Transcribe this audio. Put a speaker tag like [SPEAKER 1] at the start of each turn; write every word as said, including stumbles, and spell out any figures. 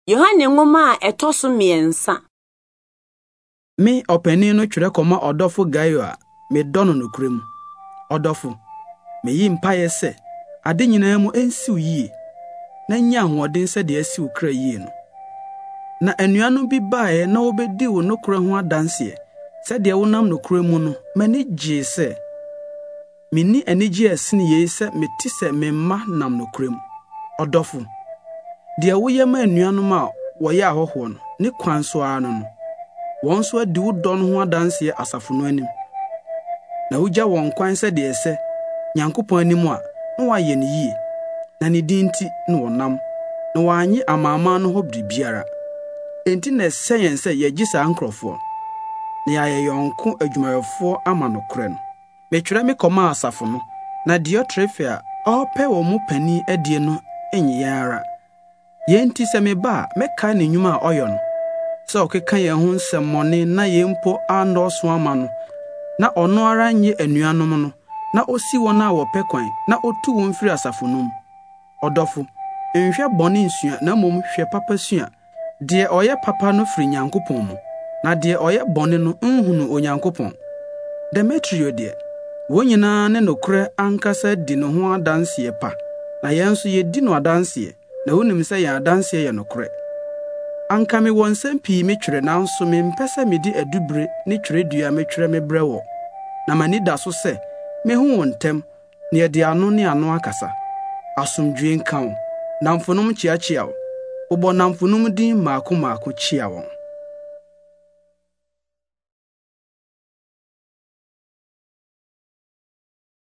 [SPEAKER 1] Yohane nwoma a etoso miensa.
[SPEAKER 2] Me opani no twere koma odofo Gaio a me dono no kurem. Odofo, me yi mpaye se ade nyina mu ensiw yie na nya ahoden se de asiw kra yie no. Na anuanu bi baaye na obedi wo no kra ho adanse se de wonam no kra mu no mani gye se minni anigye asini ye se meti se memma nam no kra mu. Odofo, de woye ma anuanu ma woye ahoho no ne kwan so ano no won so adi wo don ho adanse asafo no anim. Na wugya won kwan se de ese Nyankopon anim a na waye ne yie na ne dinti na wonam na wanye amama no ho bibiara. Enti na seyen se yegisa ankrofo na yaye yonko adwumayefo ama no kore no. Metwere me koma asafo no na Diotrepha ope wo mu pani adie no enyiyara. Yenti se me ba meka ne nwuma a oyo no so okeka ye ho nsemmone na yempo andoso ama no na ono ara nye anuanom no na osi wona wo pekwan na otu won firi asafo nom. Odofo, enhwe bone nsua na mom hwe papa sua de oye papa no firi Nyankopon mu na de oye bone no nhunu Onyankopon. Demetrio de wonyina ne nokre ankasa di no ho adanse pa na yenso ye di no adanse na wonim se ya adanse ye nokre. Anka me wonsam pii me twere nanso me mpese me di adubre ne twere dua me twere me brewo na mani da so se me hu wontem ne ye de ano ne ano akasa asomdwe nkan namfonom chiachia wo bo namfonom din maako maako chia wo.